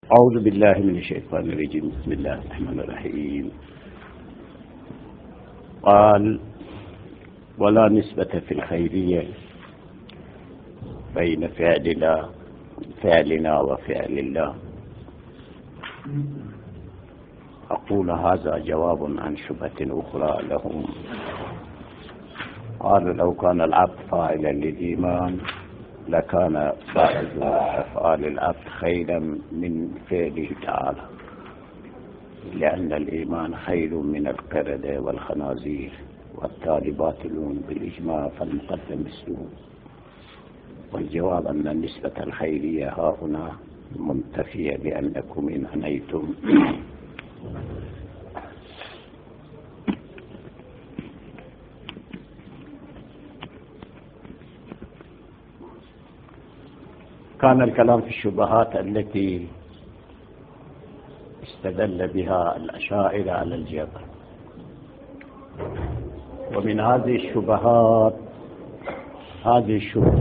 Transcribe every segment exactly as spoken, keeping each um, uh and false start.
أعوذ بالله من الشيطان الرجيم. بسم الله الرحمن الرحيم. قال: ولا نسبة في الخيرية بين فعلنا فعلنا وفعل الله. أقول هذا جواب عن شبهة أخرى لهم. قالوا: لو كان العبد فاعلا للإيمان لكان بعض أفعال العبد خيرا من فعله تعالى، لأن الإيمان خير من القردة والخنازير، والتالي باطلون بالإجماع، فالمقدم مسلوب. والجواب أن النسبة الخيرية ها هنا منتفية لأنكم إن عنيتم كان الكلام في الشبهات التي استدل بها الأشاعرة على الجبر، ومن هذه الشبهات هذه الشبهة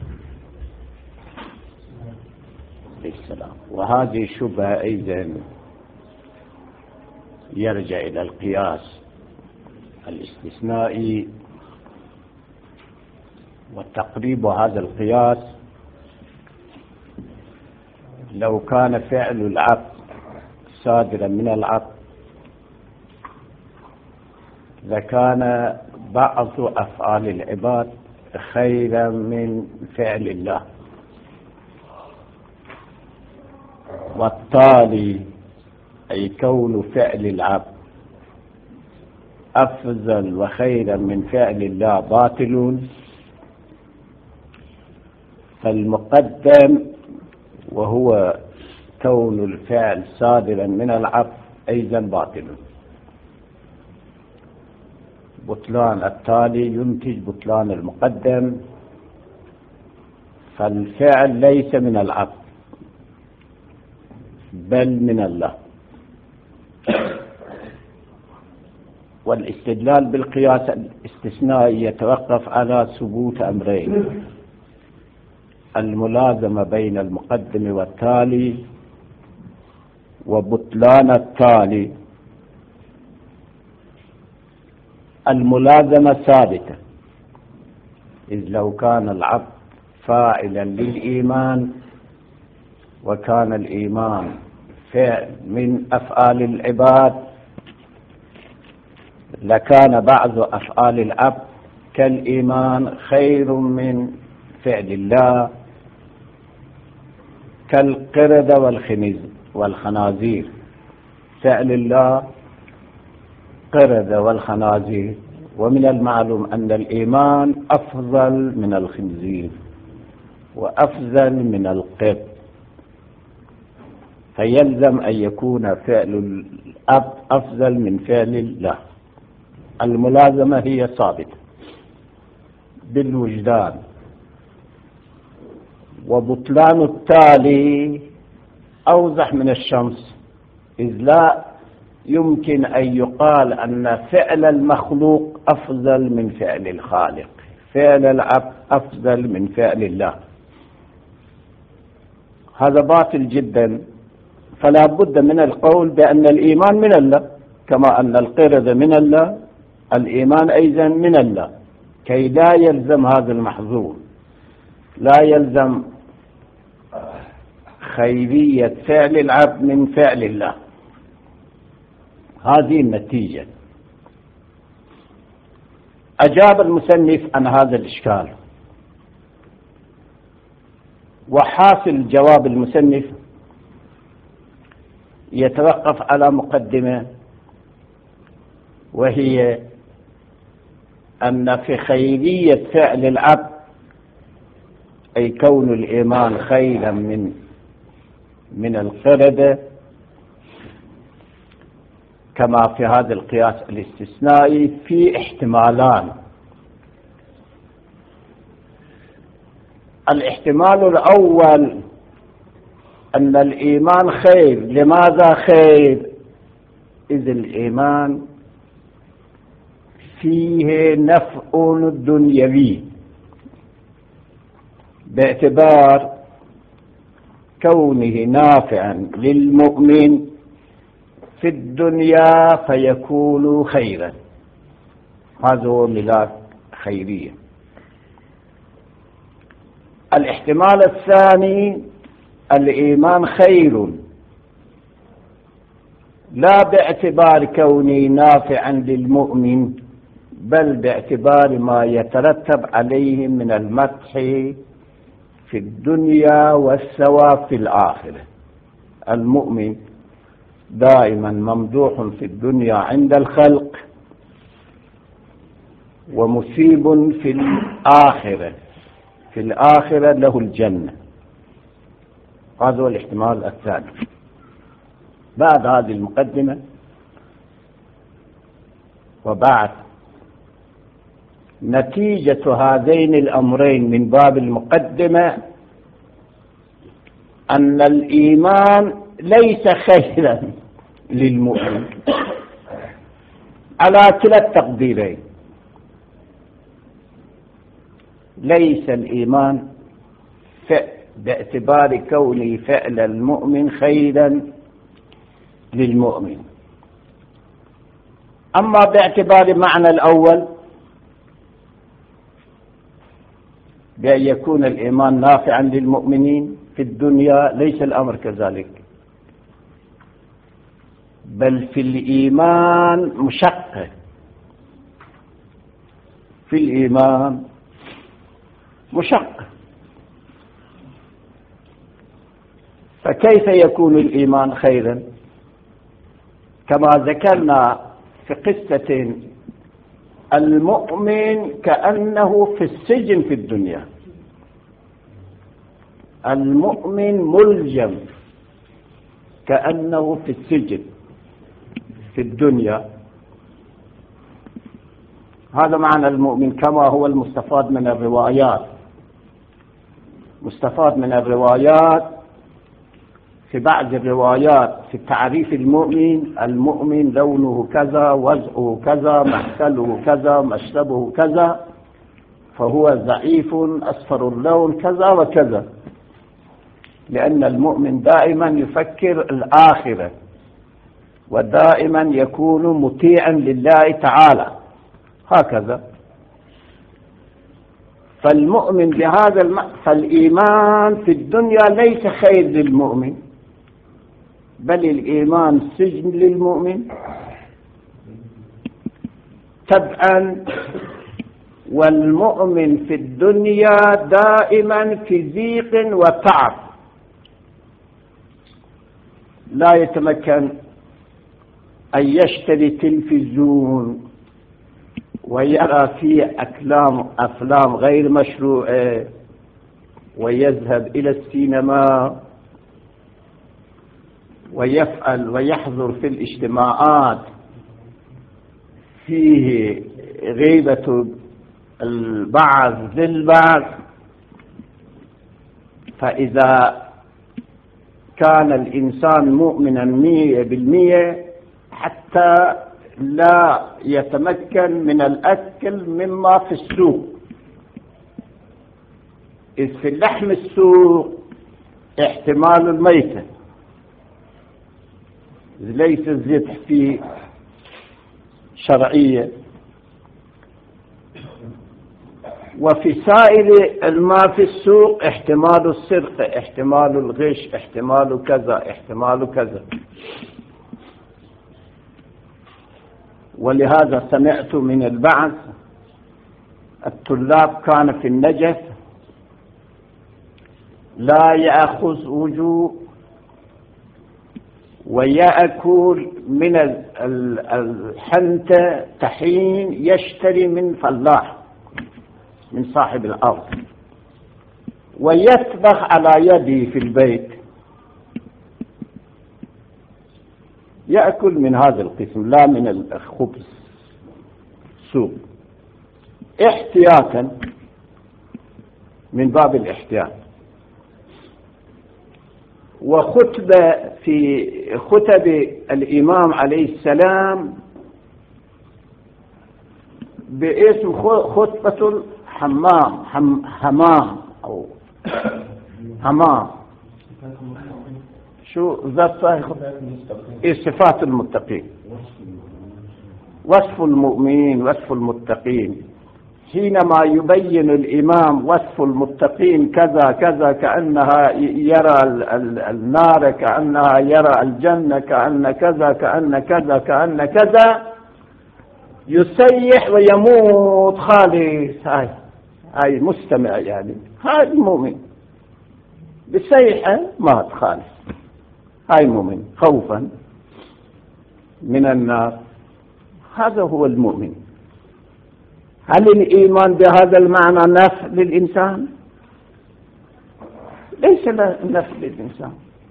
السلام وهذه الشبهة أيضا يرجع إلى القياس الاستثنائي، والتقريب هذا القياس لو كان فعل العبد صادرا من العبد لكان بعض أفعال العباد خيرا من فعل الله، والتالي أي كون فعل العبد أفضل وخيرا من فعل الله باطل، فالمقدم وهو كون الفعل صادرا من العبد أيضا باطل. بطلان التالي ينتج بطلان المقدم، فالفعل ليس من العبد بل من الله. والاستدلال بالقياس الاستثنائي يتوقف على ثبوت أمرين: الملازمة بين المقدم والتالي، وبطلان التالي. الملازمة ثابتة، إذ لو كان العبد فاعلا للإيمان وكان الإيمان فعل من أفعال العباد لكان بعض أفعال العبد كالإيمان خير من فعل الله، كالقردة والخنازير. فعل الله قردة والخنازير، ومن المعلوم أن الإيمان أفضل من الخنزير وأفضل من القرد، فيلزم أن يكون فعل الأب أفضل من فعل الله. الملازمة هي ثابتة بالوجدان. وبطلان التالي أوضح من الشمس، إذ لا يمكن أن يقال أن فعل المخلوق أفضل من فعل الخالق، فعل العبد أفضل من فعل الله، هذا باطل جدا. فلا بد من القول بأن الإيمان من الله، كما أن القردة من الله، الإيمان أيضا من الله، كي لا يلزم هذا المحظور، لا يلزم خيرية فعل العبد من فعل الله. هذه النتيجة. أجاب المصنف عن هذا الإشكال، وحاصل جواب المصنف يتوقف على مقدمة، وهي أن في خيرية فعل العبد أي كون الإيمان خيرا من من القردة، كما في هذا القياس الاستثنائي، في احتمالان. الاحتمال الأول أن الإيمان خير. لماذا خير؟ إذ الإيمان فيه نفع دنيوي، باعتبار كونه نافعا للمؤمن في الدنيا فيكون خيرا. هذا هو ملاك خيرية. الاحتمال الثاني الإيمان خير لا باعتبار كونه نافعا للمؤمن، بل باعتبار ما يترتب عليه من المدح في الدنيا والثواب في الآخرة. المؤمن دائما ممدوح في الدنيا عند الخلق ومثيب في الآخرة، في الآخرة له الجنة. هذا هو الاحتمال الثاني. بعد هذه المقدمة وبعد نتيجة هذين الأمرين من باب المقدمة أن الإيمان ليس خيرا للمؤمن على كلا التقديرين. ليس الإيمان باعتبار كونه فعل المؤمن خيرا للمؤمن. أما باعتبار معنى الأول بأن يكون الإيمان نافعا للمؤمنين في الدنيا، ليس الأمر كذلك، بل في الإيمان مشقة، في الإيمان مشقة. فكيف يكون الإيمان خيرا؟ كما ذكرنا في قصة المؤمن كأنه في السجن في الدنيا، المؤمن ملجم كأنه في السجن في الدنيا. هذا معنى المؤمن كما هو المستفاد من الروايات. مستفاد من الروايات في بعض الروايات في تعريف المؤمن: المؤمن لونه كذا، وجهه كذا، مأكله كذا، مشربه كذا، فهو ضعيف أصفر اللون كذا وكذا، لأن المؤمن دائما يفكر الآخرة ودائما يكون مطيعا لله تعالى هكذا. فالمؤمن بهذا الم... فالإيمان في الدنيا ليس خير للمؤمن، بل الإيمان سجن للمؤمن تبعا. والمؤمن في الدنيا دائما في ضيق وتعب، لا يتمكن أن يشتري تلفزيون ويرى فيه أفلام أفلام غير مشروعة، ويذهب إلى السينما ويفعل ويحضر في الاجتماعات فيه غيبة البعض للبعض. فإذا كان الإنسان مؤمنا مية بالمية حتى لا يتمكن من الأكل مما في السوق، إذ في اللحم السوق احتمال الميتة، ليس الذبح فيه شرعية. وفي سائر الماء في السوق احتمال السرقة، احتمال الغش، احتمال كذا، احتمال كذا. ولهذا سمعت من البعض الطلاب كان في النجف لا يأخذ وجوء ويأكل من الحنطة طحين يشتري من فلاح من صاحب الأرض ويطبخ على يده في البيت، يأكل من هذا القسم لا من الخبز سوق، احتياطا من باب الاحتياط. وخطبة في خطب الإمام عليه السلام باسم خطبة الحمام حمام أو حمام شو ذات صحيح؟ صفات المتقين، وصف المؤمنين، وصف المتقين. حينما يبين الإمام وصف المتقين كذا كذا، كأنها يرى النار، كأنها يرى الجنة، كأن كذا كأن كذا كأن كذا، يسيح ويموت خالص. هاي هاي مستمع يعني، هاي المؤمن بسيحة مات خالص، هاي مؤمن خوفا من النار. هذا هو المؤمن. هل الإيمان بهذا المعنى نفع للإنسان؟ ليس نفع للإنسان.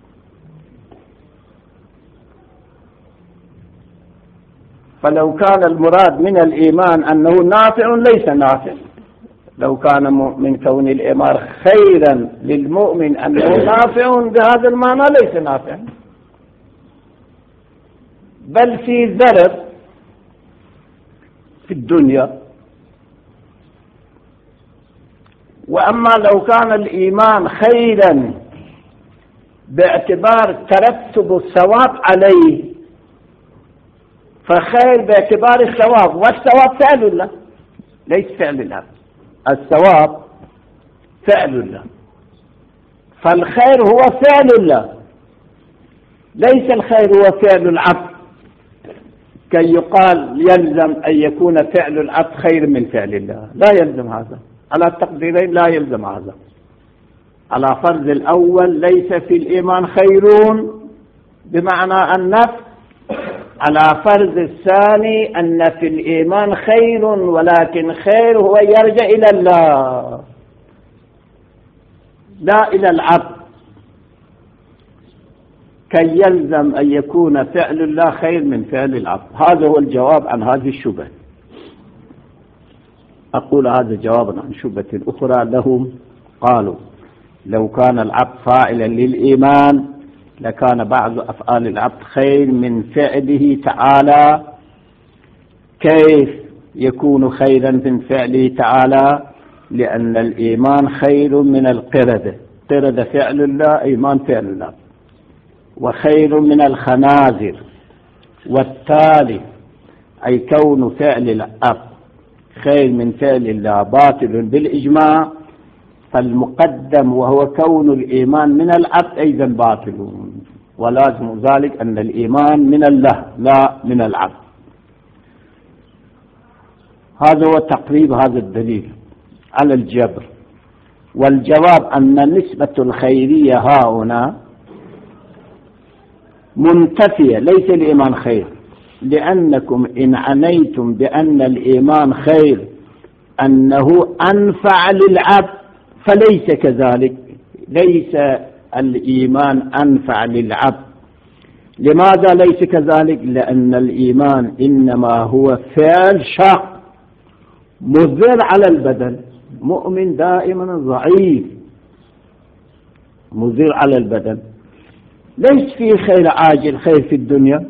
فلو كان المراد من الإيمان أنه نافع ليس نافع. لو كان من كون الإيمان خيرا للمؤمن أنه نافع بهذا المعنى ليس نافع، بل في ضرر في الدنيا. وأما لو كان الإيمان خيرا باعتبار ترتب الثواب عليه، فخير باعتبار الثواب، والثواب فعل الله ليس فعل العبد، الثواب فعل الله، فالخير هو فعل الله ليس الخير هو فعل العبد، كي يقال يلزم أن يكون فعل العبد خير من فعل الله. لا يلزم هذا، على التقديرين لا يلزم هذا. على فرض الأول ليس في الإيمان خيرون بمعنى النفع، على فرض الثاني أن في الإيمان خير، ولكن خير هو يرجع إلى الله لا إلى العبد، كي يلزم أن يكون فعل الله خير من فعل العبد. هذا هو الجواب عن هذه الشبهة. أقول هذا جوابا عن شبهة أخرى لهم. قالوا لو كان العبد فاعلا للإيمان لكان بعض أفعال العبد خير من فعله تعالى. كيف يكون خيرا من فعله تعالى؟ لأن الإيمان خير من القردة، قردة فعل الله، إيمان فعل الله، وخير من الخنازر. والتالي أي كون فعل العبد خير من فعل الله باطل بالإجماع، فالمقدم وهو كون الإيمان من العبد أيضا باطل، ولازم ذلك أن الإيمان من الله لا من العبد. هذا هو تقريب هذا الدليل على الجبر. والجواب أن نسبة الخيرية ها هنا منتفية، ليس الإيمان خير، لأنكم إن عنيتم بأن الإيمان خير أنه أنفع للعبد فليس كذلك، ليس الإيمان أنفع للعبد. لماذا ليس كذلك؟ لأن الإيمان إنما هو فعل شاق مضر على البدن. مؤمن دائما ضعيف مضر على البدن، ليس فيه خير عاجل، خير في الدنيا.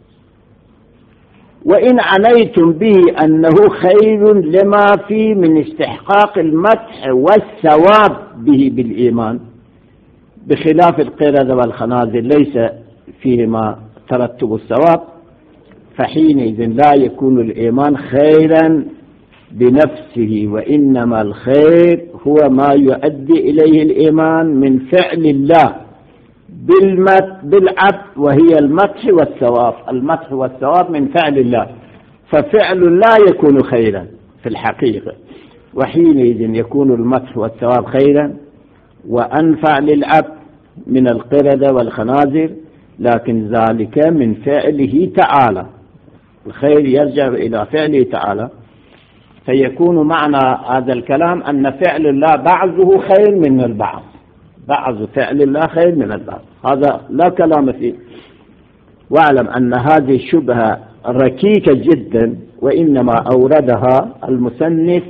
وإن عنيتم به أنه خير لما فيه من استحقاق المدح والثواب به بالإيمان، بخلاف القردة والخنازير ليس فيهما ترتب الثواب، فحينئذ لا يكون الإيمان خيرا بنفسه، وإنما الخير هو ما يؤدي إليه الإيمان من فعل الله بالعبد، وهي المدح والثواب. المدح والثواب من فعل الله، ففعل لا يكون خيرا في الحقيقة، وحينئذ يكون المدح والثواب خيرا وأنفع للعبد من القردة والخنازير، لكن ذلك من فعله تعالى. الخير يرجع إلى فعله تعالى، فيكون معنى هذا الكلام أن فعل الله بعضه خير من البعض، بعض فعل الله خير من البعض، هذا لا كلام فيه. واعلم أن هذه الشبهة ركيكة جدا، وإنما أوردها المصنف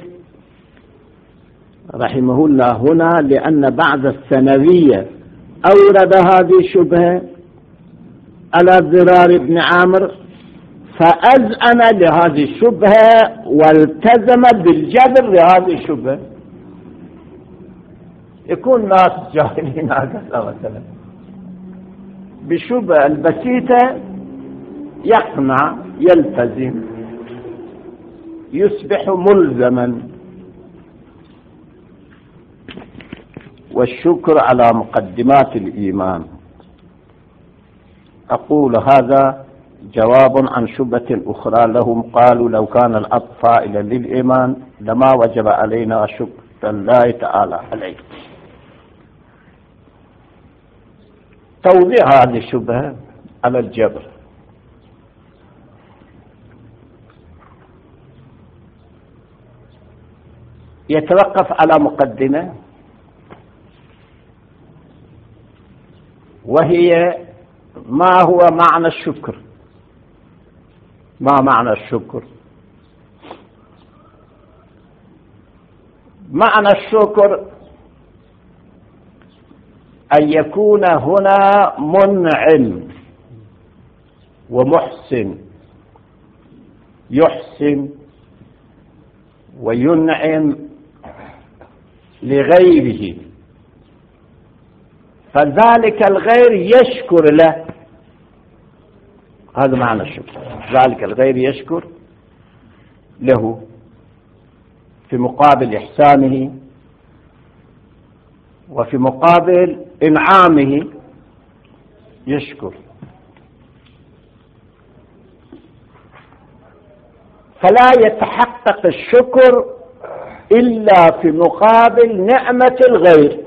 رحمه الله هنا لأن بعض الثانوية أورد هذه الشبهة على ضرار بن عامر، فأذعن لهذه الشبهة والتزم بالجبر لهذه الشبهة. يكون ناس جاهلين هكذا مثلا بشبهة البسيطة يقنع، يلتزم، يصبح ملزما. والشكر على مقدمات الإيمان. أقول هذا جواب عن شبهة أخرى لهم، قالوا لو كان الأب فاعلا للإيمان لما وجب علينا شكر الله تعالى عليه. توضيح هذه الشبهة على الجبر. يتوقف على مقدمة، وهي ما هو معنى الشكر. ما معنى الشكر؟ معنى الشكر أن يكون هنا منعم ومحسن، يحسن وينعم لغيره، فذلك الغير يشكر له. هذا معنى الشكر، ذلك الغير يشكر له في مقابل إحسانه وفي مقابل إنعامه يشكر. فلا يتحقق الشكر إلا في مقابل نعمة الغير،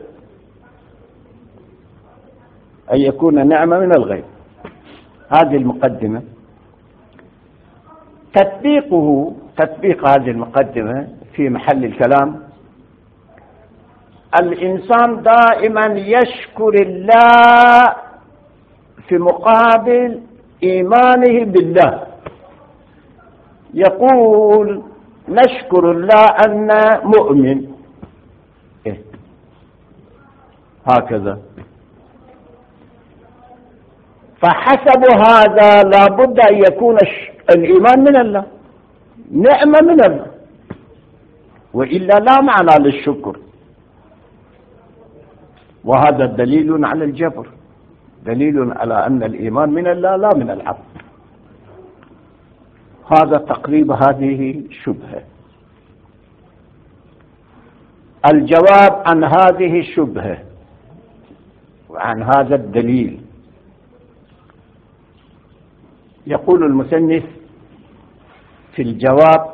أن يكون نعمة من الغير. هذه المقدمة. تطبيقه تطبيق هذه المقدمة في محل الكلام. الإنسان دائما يشكر الله في مقابل إيمانه بالله. يقول نشكر الله أن مؤمن، إيه؟ هكذا. فحسب هذا لابد أن يكون الإيمان من الله، نعمة من الله، وإلا لا معنى للشكر. وهذا دليل على الجبر، دليل على أن الإيمان من الله لا من العبد. هذا تقريب هذه الشبهة. الجواب عن هذه الشبهة وعن هذا الدليل، يقول المصنف في الجواب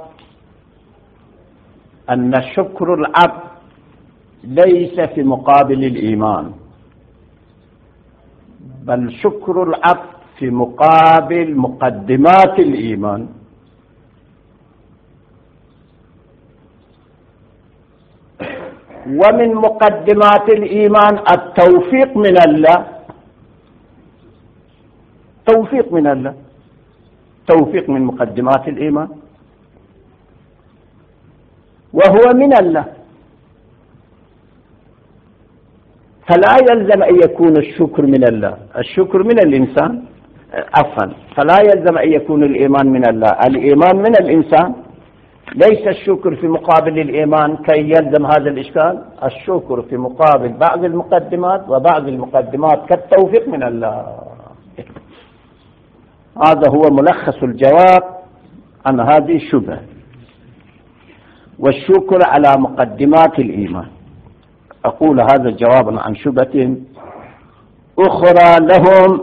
أن شكر العبد ليس في مقابل الإيمان، بل شكر العبد في مقابل مقدمات الإيمان. ومن مقدمات الإيمان التوفيق من الله، توفيق من الله، توفيق من مقدمات الإيمان، وهو من الله. فلا يلزم أن يكون الشكر من الله، الشكر من الإنسان، عفوا، فلا يلزم أن يكون الإيمان من الله، الإيمان من الإنسان. ليس الشكر في مقابل الإيمان كي يلزم هذا الإشكال. الشكر في مقابل بعض المقدمات، وبعض المقدمات كالتوفيق من الله. هذا هو ملخص الجواب عن هذه الشبهة. والشكر على مقدمات الإيمان. أقول هذا جوابا عن شبهة أخرى لهم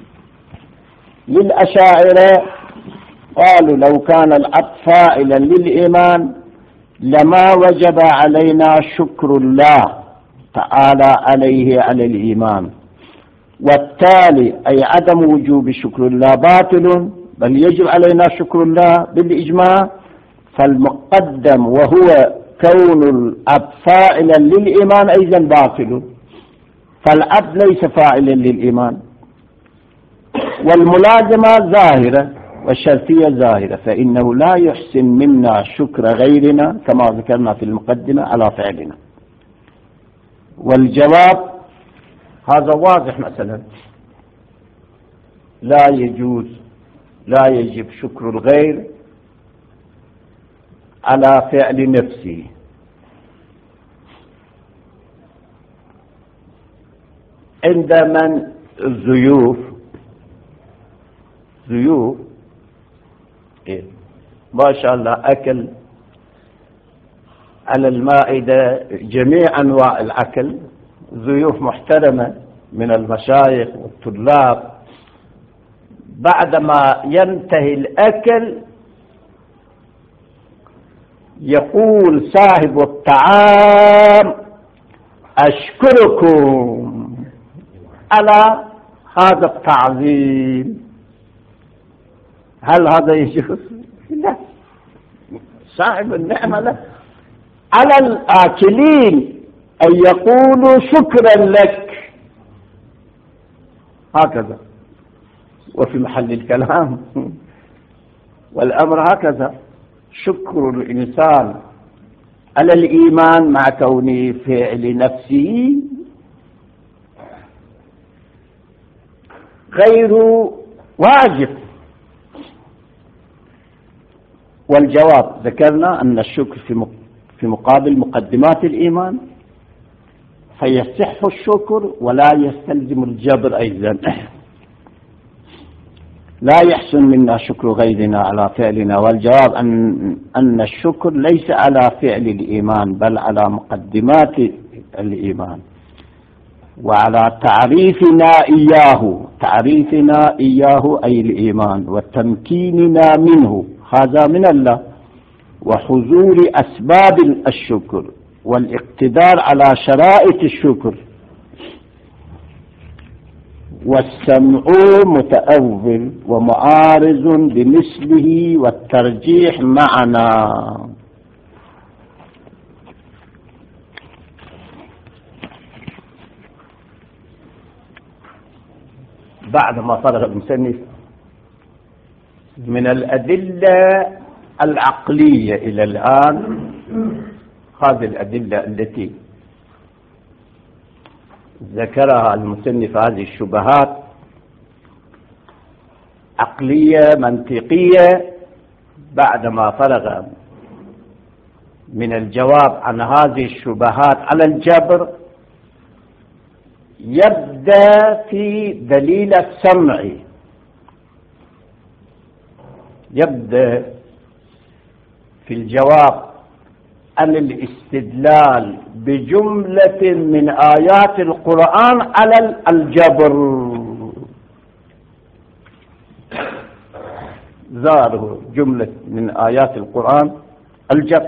للأشاعرة، قالوا لو كان العبد فاعلا للإيمان لما وجب علينا شكر الله تعالى عليه على الإيمان، والتالي أي عدم وجوب شكر الله باطل، بل يجب علينا شكر الله بالإجماع. فالمقدم وهو كون العبد فاعلا للإيمان أيضا باطل، فالعبد ليس فاعلا للإيمان. والملازمة ظاهرة والشرطية ظاهرة، فإنه لا يحسن منا شكر غيرنا كما ذكرنا في المقدمة على فعلنا. والجواب هذا واضح. مثلا لا يجوز لا يجب شكر الغير على فعل نفسه. عند من الضيوف ضيوف إيه؟ ما شاء الله أكل على المائدة جميع أنواع الأكل، ضيوف محترمة من المشايخ والطلاب. بعدما ينتهي الأكل يقول صاحب الطعام: أشكركم على هذا التعظيم. هل هذا يجوز؟ لا. صاحب النعمة له على الآكلين أن يقولوا شكرا لك، هكذا. وفي محل الكلام والأمر هكذا. شكر الإنسان على الإيمان مع كونه فعل نفسه غير واجب. والجواب ذكرنا أن الشكر في مقابل مقدمات الإيمان، فيصح الشكر ولا يستلزم الجبر أيضا. لا يحسن منا شكر غيرنا على فعلنا. والجواب أن, أن الشكر ليس على فعل الإيمان بل على مقدمات الإيمان وعلى تعريفنا إياه تعريفنا إياه أي الإيمان، وتمكيننا منه، هذا من الله، وحضور أسباب الشكر والاقتدار على شرائط الشكر. والسمع متأول ومعارض بمثله والترجيح معنا. بعد ما فرغ المصنف من الأدلة العقلية إلى الآن، هذه الأدلة التي ذكرها المصنف، هذه الشبهات عقلية منطقية، بعدما فرغ من الجواب عن هذه الشبهات على الجبر يبدأ في دليل السمع. يبدأ في الجواب عن الاستدلال بجملة من آيات القرآن على الجبر. ظاهره جملة من آيات القرآن الجبر.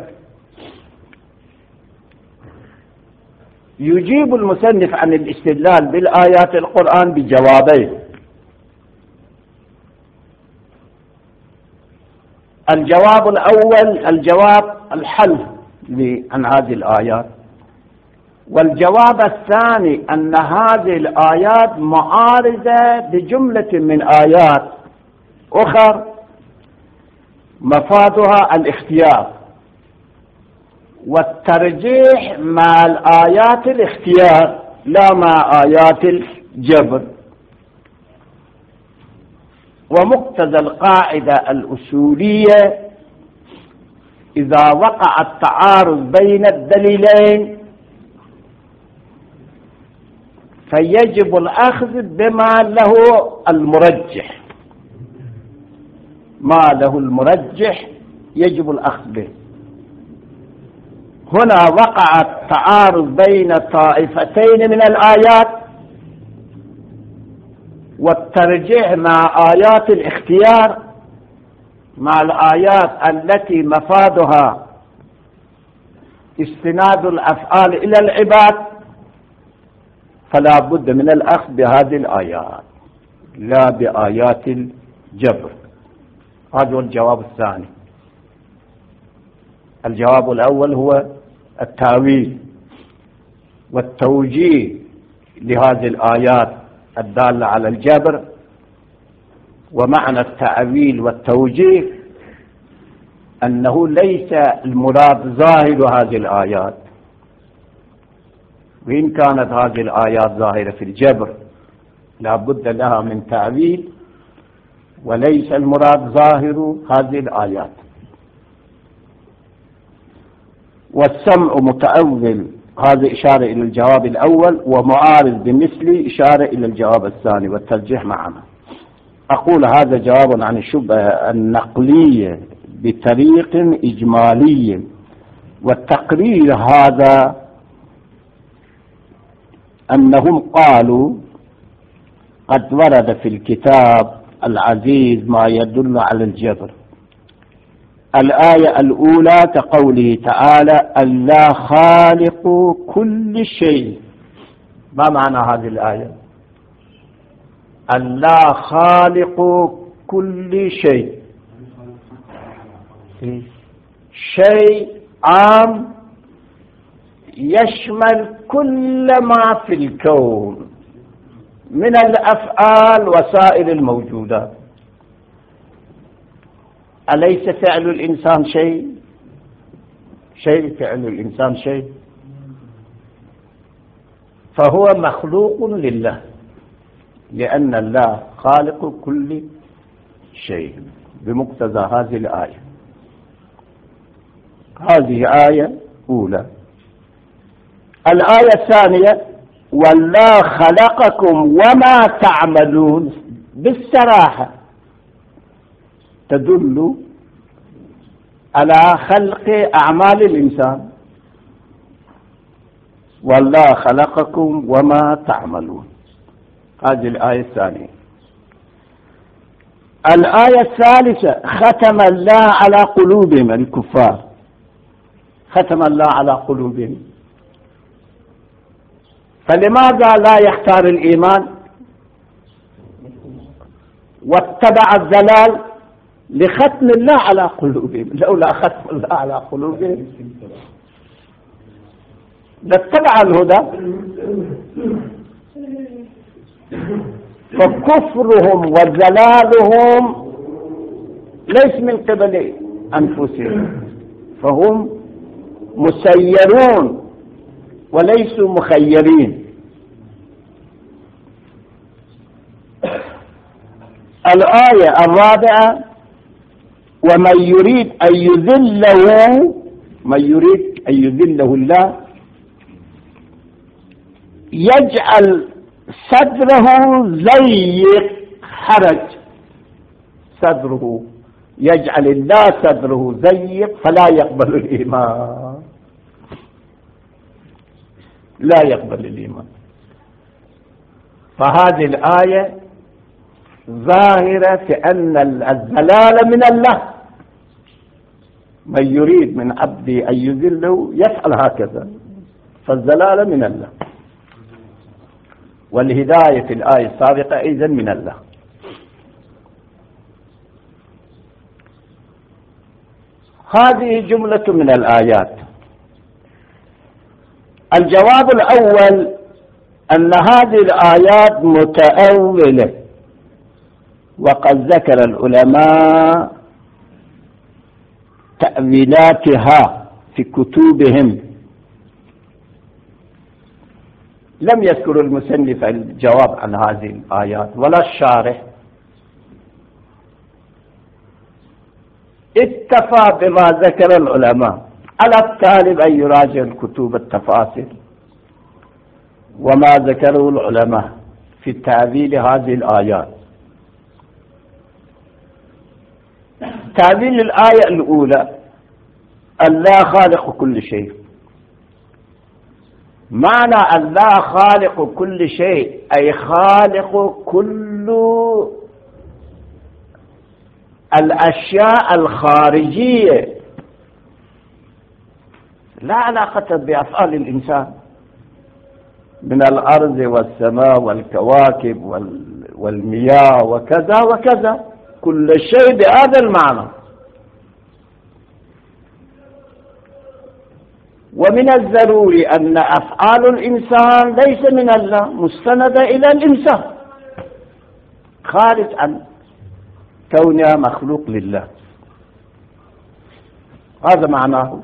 يجيب المصنف عن الاستدلال بالآيات القرآن بجوابين. الجواب الأول الجواب الحل عن هذه الآيات، والجواب الثاني أن هذه الآيات معارضة بجملة من آيات أخرى مفادها الاختيار، والترجيح مع الآيات الاختيار لا مع آيات الجبر. ومقتضى القاعدة الأصولية إذا وقع التعارض بين الدليلين فيجب الأخذ بما له المرجح. ما له المرجح يجب الأخذ به. هنا وقع التعارض بين طائفتين من الآيات، والترجيح مع آيات الاختيار مع الآيات التي مفادها استناد الأفعال إلى العباد، فلا بد من الأخذ بهذه الآيات لا بآيات الجبر. هذا هو الجواب الثاني. الجواب الأول هو التأويل والتوجيه لهذه الآيات الدالة على الجبر. ومعنى التأويل والتوجيه أنه ليس المراد ظاهر هذه الآيات، وإن كانت هذه الآيات ظاهرة في الجبر لا بد لها من تأويل، وليس المراد ظاهر هذه الآيات. والسمع متأول هذا إشارة إلى الجواب الأول، ومعارض بمثل إشارة إلى الجواب الثاني والترجيح معنا. أقول هذا جواب عن الشبهة النقلية بطريق إجمالي، والتقرير هذا أنهم قالوا قد ورد في الكتاب العزيز ما يدل على الجبر. الآية الأولى كقوله تعالى الله خالق كل شيء. ما معنى هذه الآية؟ الله خالق كل شيء، شيء عام يشمل كل ما في الكون من الأفعال وسائر الموجودات. أليس فعل الإنسان شيء؟ شيء فعل الإنسان شيء، فهو مخلوق لله، لأن الله خالق كل شيء بمقتضى هذه الآية. هذه آية أولى. الآية الثانية والله خلقكم وما تعملون، بالصراحة تدل على خلق أعمال الإنسان. والله خلقكم وما تعملون، هذه الآية الثانية. الآية الثالثة ختم الله على قلوبهم، الكفار ختم الله على قلوبهم. فلماذا لا يختار الإيمان واتبع الضلال؟ لختم الله على قلوبهم. لولا ختم الله على قلوبهم لاتبع الهدى. فكفرهم وضلالهم ليس من قبل أنفسهم، فهم مسيرون وليسوا مخيرين. الآية الرابعة ومن يريد أن يذله، من يريد أن يذله الله يجعل صدره ضيق حرج. صدره يجعل الله صدره ضيق فلا يقبل الإيمان، لا يقبل الإيمان. فهذه الآية ظاهرة في أن الضلال من الله. من يريد من عبده أن يذله يفعل هكذا، فالضلال من الله، والهداية في الآية السابقة أيضا من الله. هذه جملة من الآيات. الجواب الأول أن هذه الآيات متأولة، وقد ذكر العلماء تأويلاتها في كتبهم. لم يذكر المصنف الجواب عن هذه الآيات ولا الشارح، اكتفى بما ذكر العلماء. على الطالب أن يراجع الكتب التفاسير وما ذكره العلماء في تأويل هذه الآيات. تأويل الآية الأولى الله خالق كل شيء. معنى الله خالق كل شيء أي خالق كل الأشياء الخارجية لا علاقة بأفعال الإنسان، من الأرض والسماء والكواكب والمياه وكذا وكذا، كل شيء بهذا المعنى. ومن الضروري أن أفعال الإنسان ليس من الله، مستندة إلى الإنسان، خارج عن كونها مخلوق لله. هذا معناه.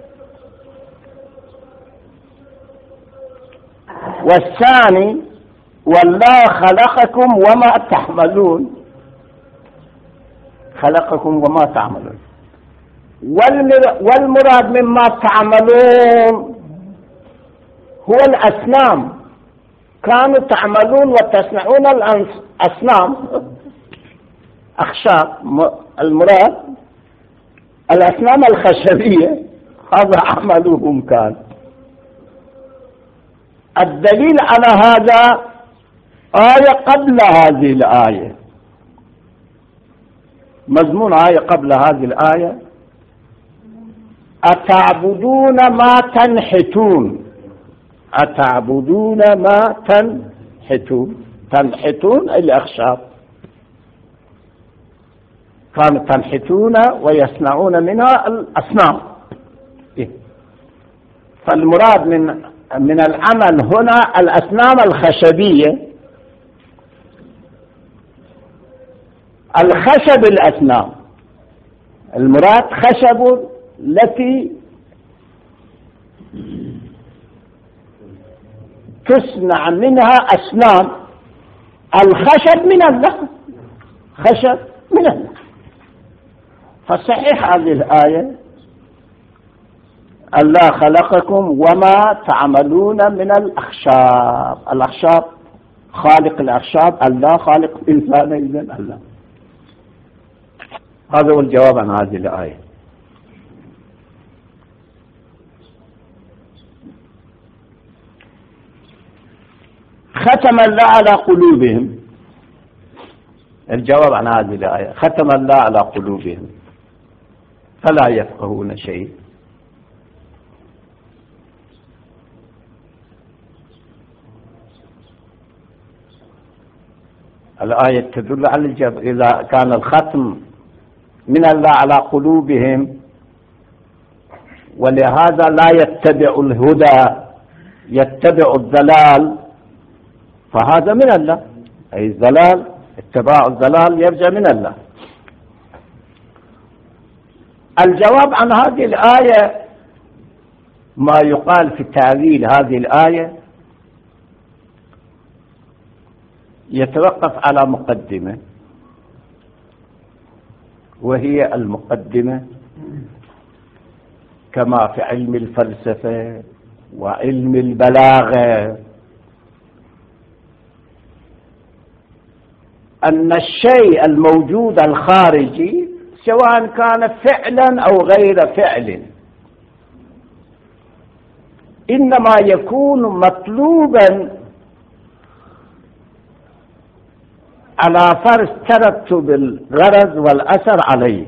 والثاني والله خلقكم وما تعملون، خلقكم وما تعملون. والمراد مما تعملون هو الأصنام، كانوا تعملون وتصنعون الأصنام أخشاب، المراد الأصنام الخشبية، هذا عملهم كان. الدليل على هذا آية قبل هذه الآية، مضمون آية قبل هذه الآية: أتعبدون ما تنحتون، أتعبدون ما تنحتون، تنحتون الأخشاب، كانوا تنحتون ويصنعون منها الأصنام. فالمراد من من العمل هنا الأصنام الخشبية، الخشب الأصنام، المراد خشب التي تصنع منها أصنام. الخشب من الله، خشب من الله. فصحيح هذه الآية: الله خلقكم وما تعملون من الأخشاب. الأخشاب خالق الأخشاب الله، خالق الإنسان إذن الله. هذا هو الجواب عن هذه الآية. ختم الله على قلوبهم. الجواب عن هذه الآية: ختم الله على قلوبهم فلا يفقهون شيء. الآية تدل على الجواب. إذا كان الختم من الله على قلوبهم ولهذا لا يتبع الهدى، يتبع الضلال، فهذا من الله، أي الضلال، اتباع الضلال يرجع من الله. الجواب عن هذه الآية ما يقال في تأويل هذه الآية يتوقف على مقدمة، وهي المقدمة كما في علم الفلسفة وعلم البلاغة أن الشيء الموجود الخارجي سواء كان فعلا أو غير فعل إنما يكون مطلوبا على فرض ترتب الغرض والأثر عليه،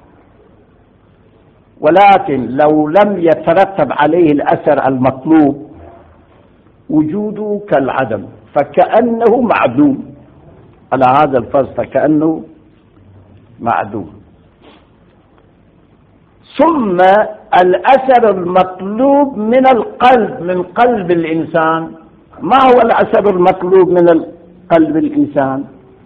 ولكن لو لم يترتب عليه الأثر المطلوب وجوده كالعدم، فكأنه معدوم. على هذا الفرض فكأنه معدوم. ثم الأثر المطلوب من القلب، من قلب الإنسان. ما هو الأثر المطلوب من قلب الإنسان؟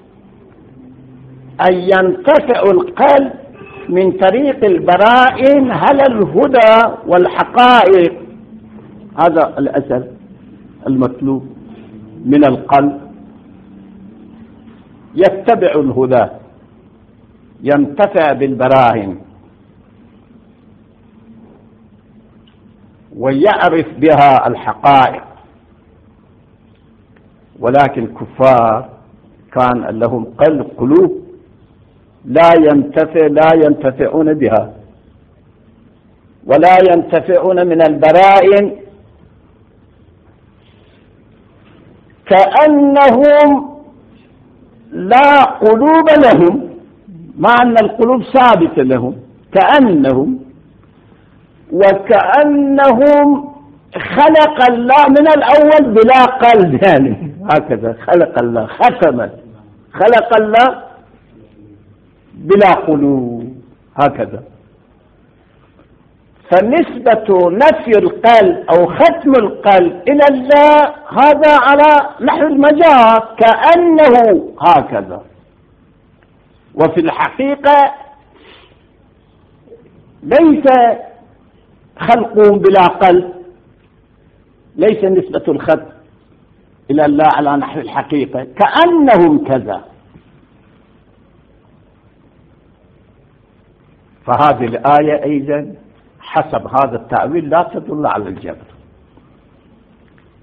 أن ينتفع القلب من طريق البرائن على الهدى والحقائق. هذا الأثر المطلوب من القلب، يتبع الهدى، ينتفع بالبراهين ويعرف بها الحقائق. ولكن الكفار كان لهم قلب قلوب لا ينتفع لا ينتفعون بها ولا ينتفعون من البرائن، كأنهم لا قلوب لهم، مع أن القلوب ثابتة لهم، كأنهم وكأنهم خلق الله من الأول بلا قلب، يعني هكذا خلق الله، ختم خلق الله بلا قلوب هكذا. فنسبة نفي القلب أو ختم القلب إلى الله هذا على نحو المجاز، كأنه هكذا. وفي الحقيقة ليس خلقهم بلا قلب، ليس نسبة الختم إلى الله على نحو الحقيقة، كأنهم كذا. فهذه الآية أيضا حسب هذا التأويل لا تدل على الجبر.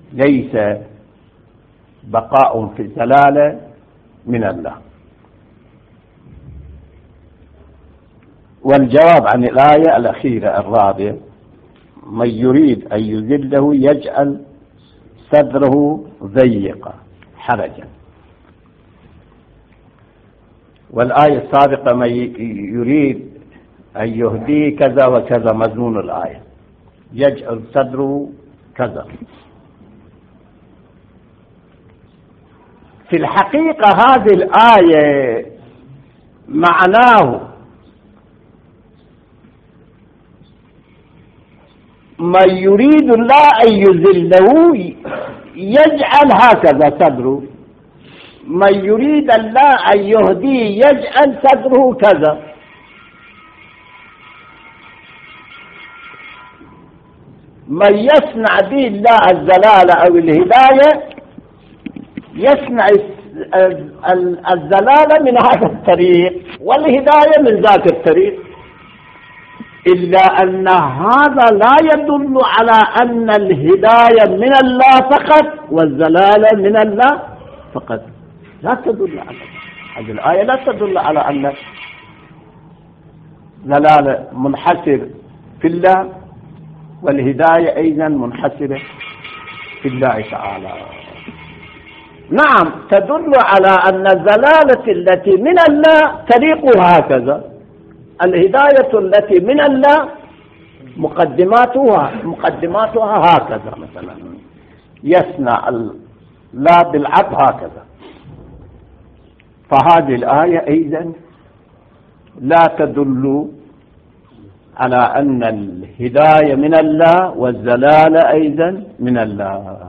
ليس بقاء في الزلالة من الله. والجواب عن الآية الأخيرة الرابعة: من يريد أن يذله يجعل صدره ضيقا حرجا. والآية السابقة: من يريد أن يهديه كذا وكذا، مضمون الآية يجعل صدره كذا. في الحقيقة هذه الآية معناه من يريد الله أن يذله يجعل هكذا صدره، من يريد الله أن يهديه يجعل صدره كذا. من يصنع به الله الزلالة أو الهداية يصنع الزلالة من هذا الطريق والهداية من ذاك الطريق، إلا أن هذا لا يدل على أن الهداية من الله فقط والزلالة من الله فقط. لا تدل على هذه الآية، لا تدل على أن الزلالة منحسر في الله والهداية أيضا منحسرة في الله تعالى. نعم تدل على أن الزلالة التي من الله طريقها هكذا، الهداية التي من الله مقدماتها مقدماتها هكذا، مثلا يصنع لا بالعبد هكذا. فهذه الآية أيضا لا تدل على أن الهداية من الله والزلالة أيضا من الله.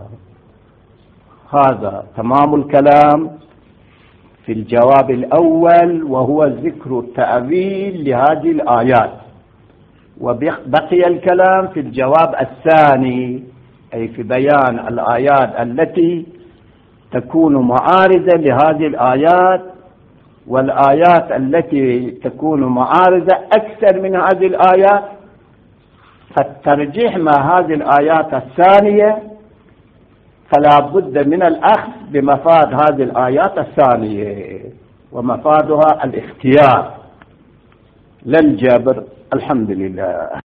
هذا تمام الكلام في الجواب الأول، وهو ذكر التأويل لهذه الآيات. وبقي الكلام في الجواب الثاني، أي في بيان الآيات التي تكون معارضة لهذه الآيات، والآيات التي تكون معارضة أكثر من هذه الآيات، فالترجيح مع هذه الآيات الثانية فلا بد من الأخذ بمفاد هذه الآيات الثانية، ومفادها الاختيار لا الجبر. الحمد لله.